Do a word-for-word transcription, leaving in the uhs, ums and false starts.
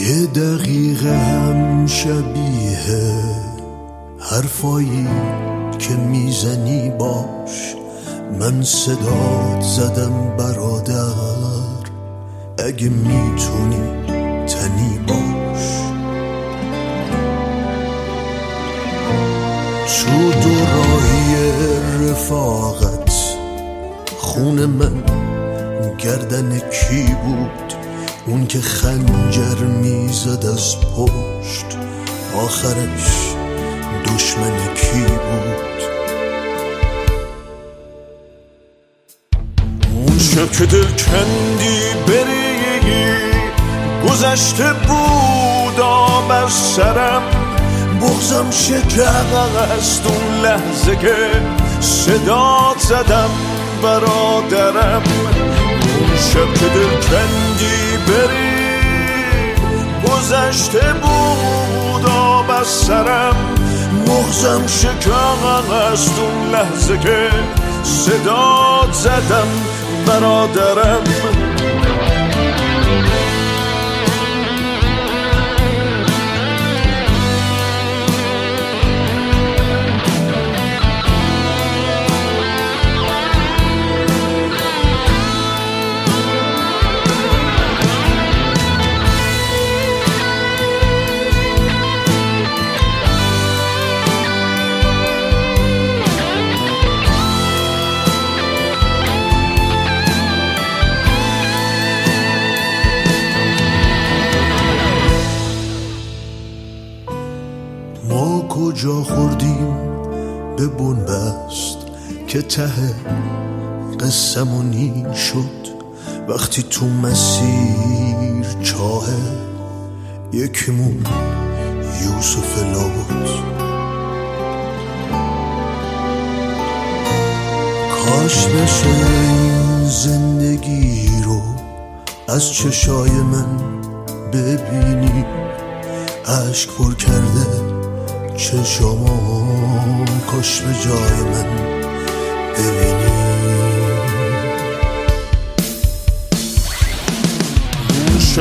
یه دقیقه هم شبیه حرفایی که میزنی باش. من صدات زدم برادر، اگه میتونی تنی باش. تو دوراهی رفاقت خون من گردن کی بود؟ اون که خنجر میزد از پشت آخرش دشمن کی بود؟ اون شب که دل کندی بری گذشته بود آب از سرم، بغضم شکست اون لحظه که صدات زدم برادرم. اون شب که دل کندی بری گذشته بود آب از سرم، مغزم شکست اون لحظه که صدات زدم برادرم. ما کجا خوردیم به بنبست که ته قسمونی شد؟ وقتی تو مسیر چاه یکمون یوسف لابد. کاش بشه این زندگی رو از چشای من ببینی، اشک پر کرده چشامو، کاش به جای من ببینی.